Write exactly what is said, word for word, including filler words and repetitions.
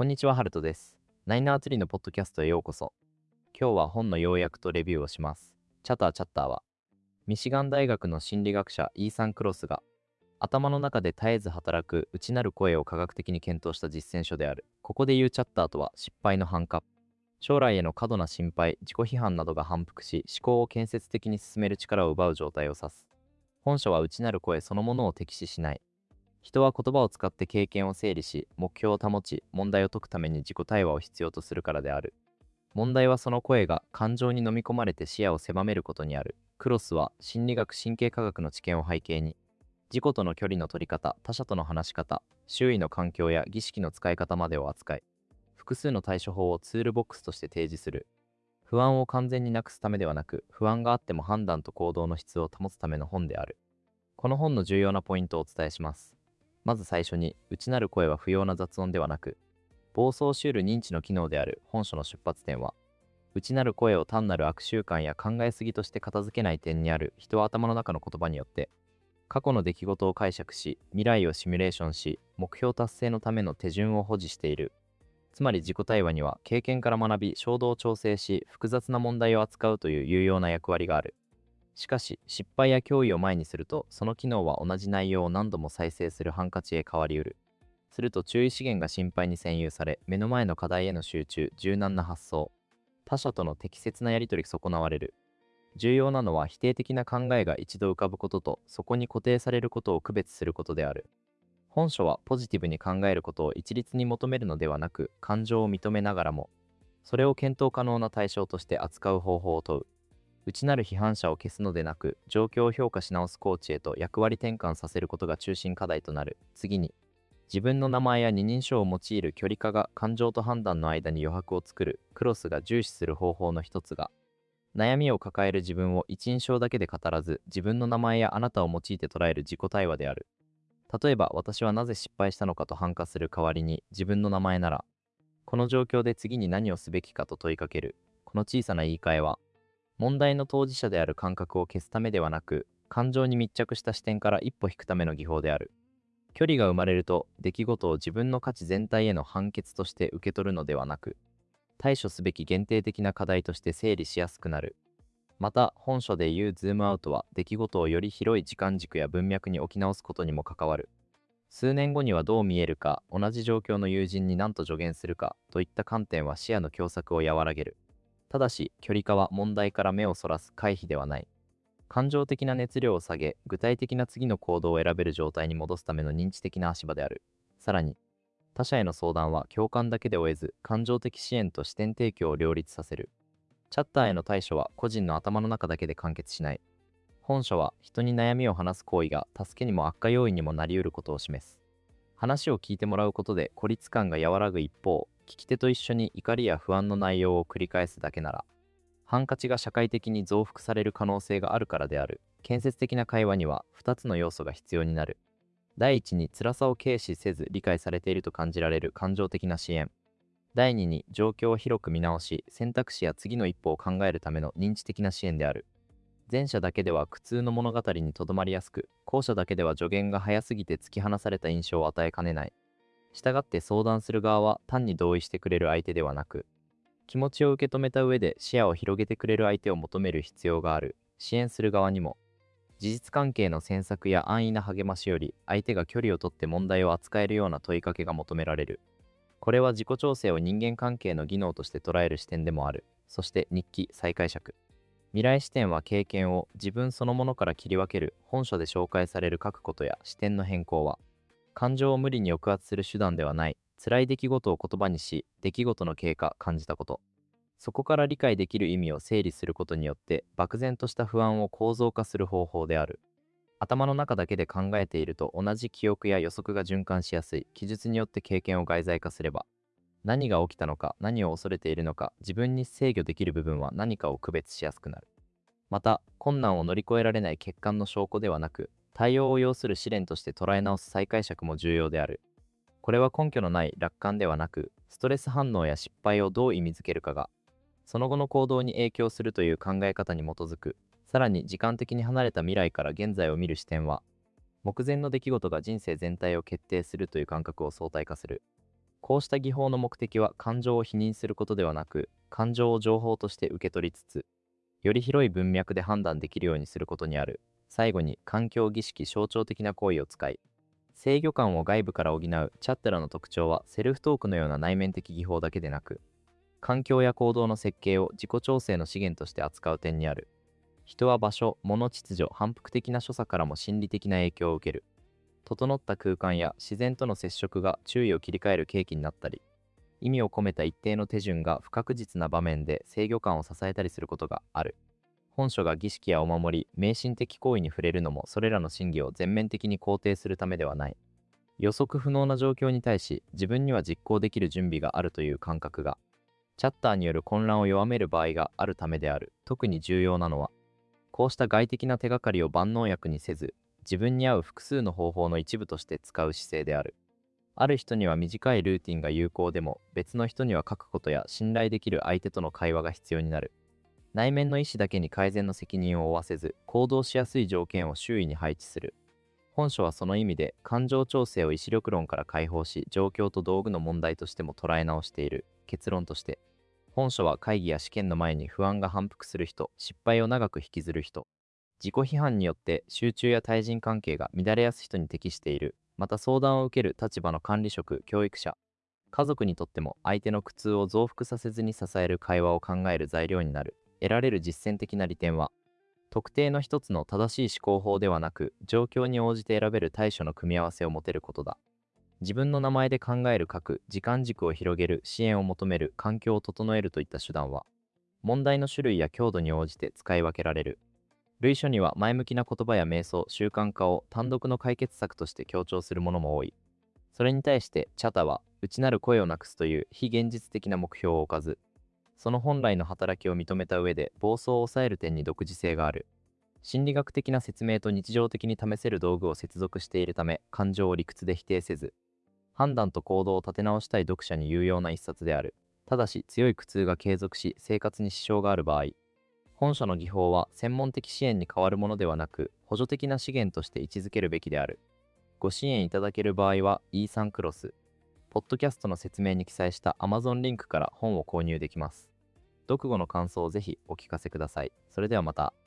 こんにちは、ハルトです。ナイナーツリーのポッドキャストへようこそ。今日は本の要約とレビューをします。チャターチャッターは、ミシガン大学の心理学者イーサン・クロスが、頭の中で絶えず働く内なる声を科学的に検討した実践書である。ここで言うチャッターとは、失敗の反過。将来への過度な心配、自己批判などが反復し、思考を建設的に進める力を奪う状態を指す。本書は内なる声そのものを敵視しない。人は言葉を使って経験を整理し、目標を保ち、問題を解くために自己対話を必要とするからである。問題はその声が感情に飲み込まれて視野を狭めることにある。クロスは心理学神経科学の知見を背景に、自己との距離の取り方、他者との話し方、周囲の環境や儀式の使い方までを扱い、複数の対処法をツールボックスとして提示する。不安を完全になくすためではなく、不安があっても判断と行動の質を保つための本である。この本の重要なポイントをお伝えします。まず最初に、内なる声は不要な雑音ではなく、暴走しうる認知の機能である。本書の出発点は、内なる声を単なる悪習慣や考えすぎとして片付けない点にある。人は頭の中の言葉によって、過去の出来事を解釈し、未来をシミュレーションし、目標達成のための手順を保持している。つまり自己対話には、経験から学び、衝動を調整し、複雑な問題を扱うという有用な役割がある。しかし、失敗や脅威を前にすると、その機能は同じ内容を何度も再生するハンカチへ変わりうる。すると注意資源が心配に占有され、目の前の課題への集中、柔軟な発想、他者との適切なやり取り損なわれる。重要なのは否定的な考えが一度浮かぶことと、そこに固定されることを区別することである。本書はポジティブに考えることを一律に求めるのではなく、感情を認めながらも、それを検討可能な対象として扱う方法を問う。内なる批判者を消すのでなく、状況を評価し直すコーチへと役割転換させることが中心課題となる。次に、自分の名前や二人称を用いる距離化が感情と判断の間に余白を作る。クロスが重視する方法の一つが、悩みを抱える自分を一人称だけで語らず、自分の名前やあなたを用いて捉える自己対話である。例えば、私はなぜ失敗したのかと反化する代わりに、自分の名前なら、この状況で次に何をすべきかと問いかける。この小さな言い換えは、問題の当事者である感覚を消すためではなく、感情に密着した視点から一歩引くための技法である。距離が生まれると、出来事を自分の価値全体への判決として受け取るのではなく、対処すべき限定的な課題として整理しやすくなる。また、本書でいうズームアウトは、出来事をより広い時間軸や文脈に置き直すことにも関わる。数年後にはどう見えるか、同じ状況の友人に何と助言するかといった観点は視野の狭窄を和らげる。ただし、距離化は問題から目をそらす回避ではない。感情的な熱量を下げ、具体的な次の行動を選べる状態に戻すための認知的な足場である。さらに、他者への相談は共感だけで終えず、感情的支援と視点提供を両立させる。チャッターへの対処は個人の頭の中だけで完結しない。本書は人に悩みを話す行為が助けにも悪化要因にもなり得ることを示す。話を聞いてもらうことで孤立感が和らぐ一方、聞き手と一緒に怒りや不安の内容を繰り返すだけなら、ハンカチが社会的に増幅される可能性があるからである。建設的な会話にはふたつの要素が必要になる。第一に、辛さを軽視せず理解されていると感じられる感情的な支援。第二に、状況を広く見直し、選択肢や次の一歩を考えるための認知的な支援である。前者だけでは苦痛の物語にとどまりやすく、後者だけでは助言が早すぎて突き放された印象を与えかねない。したがって相談する側は単に同意してくれる相手ではなく、気持ちを受け止めた上で視野を広げてくれる相手を求める必要がある。支援する側にも、事実関係の詮索や安易な励ましより、相手が距離をとって問題を扱えるような問いかけが求められる。これは自己調整を人間関係の技能として捉える視点でもある。そして日記再解釈。未来視点は経験を自分そのものから切り分ける。本書で紹介される書くことや視点の変更は、感情を無理に抑圧する手段ではない。辛い出来事を言葉にし、出来事の経過、感じたこと。そこから理解できる意味を整理することによって、漠然とした不安を構造化する方法である。頭の中だけで考えていると同じ記憶や予測が循環しやすい。記述によって経験を外在化すれば、何が起きたのか、何を恐れているのか、自分に制御できる部分は何かを区別しやすくなる。また、困難を乗り越えられない欠陥の証拠ではなく、対応を要する試練として捉え直す再解釈も重要である。これは根拠のない楽観ではなく、ストレス反応や失敗をどう意味づけるかが、その後の行動に影響するという考え方に基づく。さらに時間的に離れた未来から現在を見る視点は、目前の出来事が人生全体を決定するという感覚を相対化する。 こうした技法の目的は感情を否認することではなく、感情を情報として受け取りつつ、より広い文脈で判断できるようにすることにある。最後に環境儀式象徴的な行為を使い、制御感を外部から補うチャッタラの特徴はセルフトークのような内面的技法だけでなく、環境や行動の設計を自己調整の資源として扱う点にある。人は場所、物秩序、反復的な所作からも心理的な影響を受ける。整った空間や自然との接触が注意を切り替える契機になったり、意味を込めた一定の手順が不確実な場面で制御感を支えたりすることがある。本書が儀式やお守り、迷信的行為に触れるのもそれらの真偽を全面的に肯定するためではない。予測不能な状況に対し自分には実行できる準備があるという感覚が、チャッターによる混乱を弱める場合があるためである。特に重要なのは、こうした外的な手がかりを万能薬にせず、自分に合う複数の方法の一部として使う姿勢である。ある人には短いルーティンが有効でも、別の人には書くことや信頼できる相手との会話が必要になる。内面の意思だけに改善の責任を負わせず、行動しやすい条件を周囲に配置する。本書はその意味で、感情調整を意志力論から解放し、状況と道具の問題としても捉え直している。結論として、本書は会議や試験の前に不安が反復する人、失敗を長く引きずる人、自己批判によって集中や対人関係が乱れやすい人に適している。また相談を受ける立場の管理職、教育者、家族にとっても相手の苦痛を増幅させずに支える会話を考える材料になる。得られる実践的な利点は、特定の一つの正しい思考法ではなく、状況に応じて選べる対処の組み合わせを持てることだ。自分の名前で考える書く、時間軸を広げる、支援を求める、環境を整えるといった手段は、問題の種類や強度に応じて使い分けられる。類書には前向きな言葉や瞑想、習慣化を単独の解決策として強調するものも多い。それに対してチャタは、内なる声をなくすという非現実的な目標を置かず、その本来の働きを認めた上で暴走を抑える点に独自性がある。心理学的な説明と日常的に試せる道具を接続しているため、感情を理屈で否定せず、判断と行動を立て直したい読者に有用な一冊である。ただし、強い苦痛が継続し、生活に支障がある場合、本書の技法は専門的支援に代わるものではなく、補助的な資源として位置づけるべきである。ご支援いただける場合は、イーサンクロス、ポッドキャストの説明に記載した Amazon リンクから本を購入できます。読後の感想をぜひお聞かせください。それではまた。